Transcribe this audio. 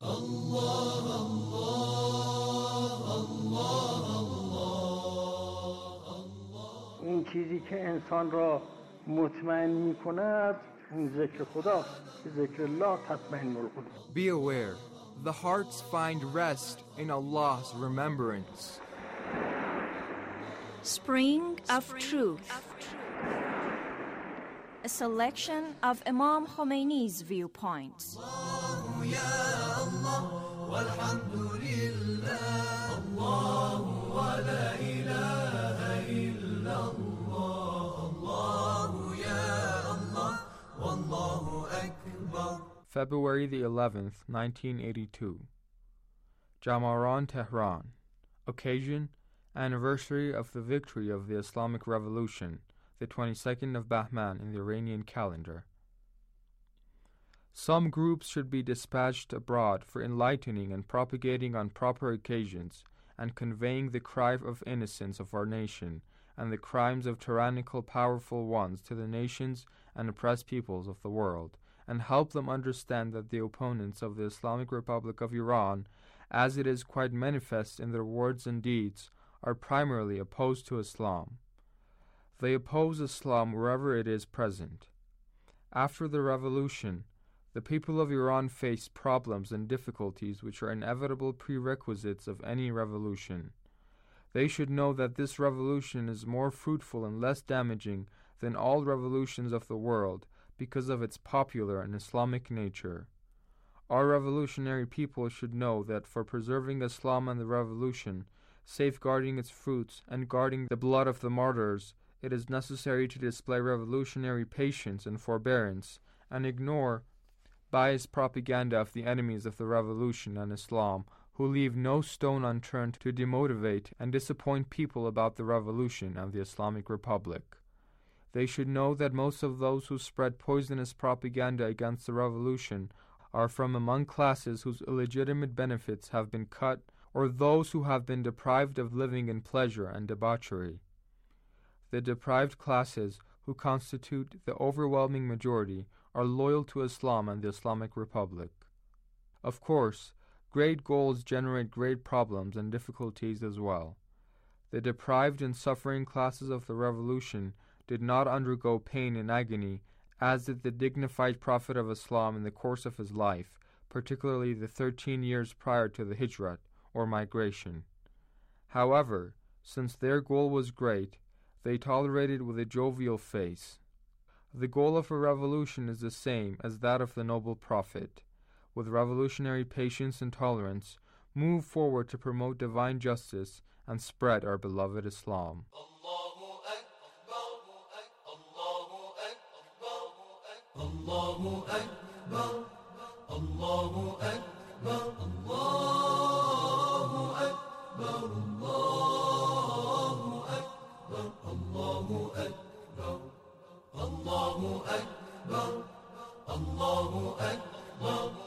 اون چیزی که انسان را مطمئن می کند اون ذکر خداست. ذکر الله تطمئن القلوب. Be aware, the hearts find rest in Allah's remembrance. Spring of Truth. A selection of Imam Khomeini's viewpoints. February the 11th, 1982. Jamaran, Tehran. Occasion: anniversary of the victory of the Islamic Revolution, the 22nd of Bahman in the Iranian calendar. Some groups should be dispatched abroad for enlightening and propagating on proper occasions and conveying the cry of innocence of our nation and the crimes of tyrannical powerful ones to the nations and oppressed peoples of the world, and help them understand that the opponents of the Islamic Republic of Iran, as it is quite manifest in their words and deeds, are primarily opposed to Islam. They oppose Islam wherever it is present. After the revolution, the people of Iran faced problems and difficulties which are inevitable prerequisites of any revolution. They should know that this revolution is more fruitful and less damaging than all revolutions of the world because of its popular and Islamic nature. Our revolutionary people should know that for preserving Islam and the revolution, safeguarding its fruits, and guarding the blood of the martyrs, it is necessary to display revolutionary patience and forbearance, and ignore biased propaganda of the enemies of the revolution and Islam, who leave no stone unturned to demotivate and disappoint people about the revolution and the Islamic Republic. They should know that most of those who spread poisonous propaganda against the revolution are from among classes whose illegitimate benefits have been cut, or those who have been deprived of living in pleasure and debauchery. The deprived classes, who constitute the overwhelming majority, are loyal to Islam and the Islamic Republic. Of course, great goals generate great problems and difficulties as well. The deprived and suffering classes of the revolution did not undergo pain and agony, as did the dignified Prophet of Islam in the course of his life, particularly the 13 years prior to the Hijrat, or migration. However, since their goal was great, they tolerated with a jovial face. The goal of a revolution is the same as that of the noble Prophet. With revolutionary patience and tolerance, move forward to promote divine justice and spread our beloved Islam. Allahu Akbar, Allahu Akbar, Allahu Akbar, Allahu Akbar, Allahu Akbar, Allahu Akbar, Allahu Akbar, Allahu Akbar.